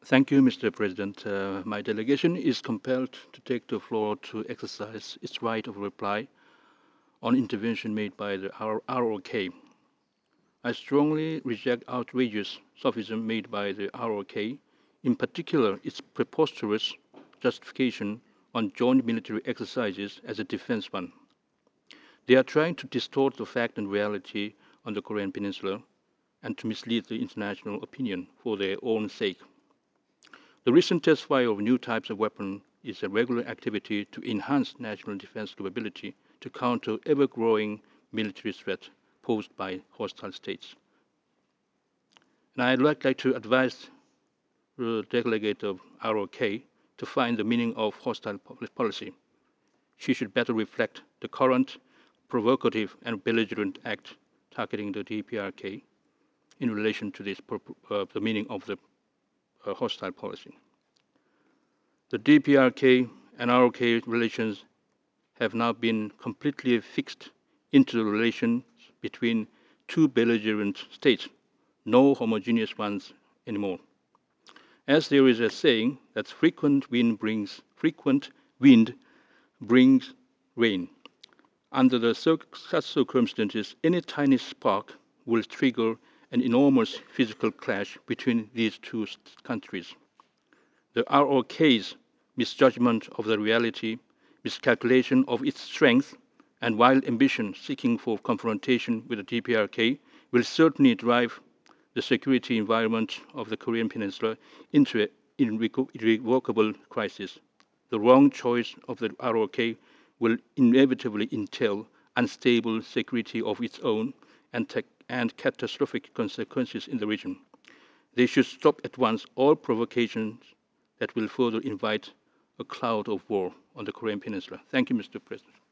Thank you, Mr. President. My delegation is compelled to take the floor to exercise its right of reply on intervention made by the ROK. I strongly reject outrageous sophism made by the ROK, in particular its preposterous justification on joint military exercises as a defense fund. They are trying to distort the fact and reality on the Korean Peninsula and to mislead the international opinion for their own sake. The recent test fire of new types of weapons is a regular activity to enhance national defense capability to counter ever-growing military threats posed by hostile states. And I'd like to advise the delegate of ROK to find the meaning of hostile policy. She should better reflect the current provocative and belligerent act targeting the DPRK in relation to the meaning of the hostile policy. The DPRK and ROK relations have now been completely fixed into the relations between two belligerent states, no homogeneous ones anymore. As there is a saying that frequent wind brings rain. Under such circumstances, any tiny spark will trigger an enormous physical clash between these two countries. The ROK's misjudgment of the reality, miscalculation of its strength, and wild ambition seeking for confrontation with the DPRK will certainly drive the security environment of the Korean Peninsula into an irrevocable crisis. The wrong choice of the ROK will inevitably entail unstable security of its own and catastrophic consequences in the region. They should stop at once all provocations that will further invite a cloud of war on the Korean Peninsula. Thank you, Mr. President.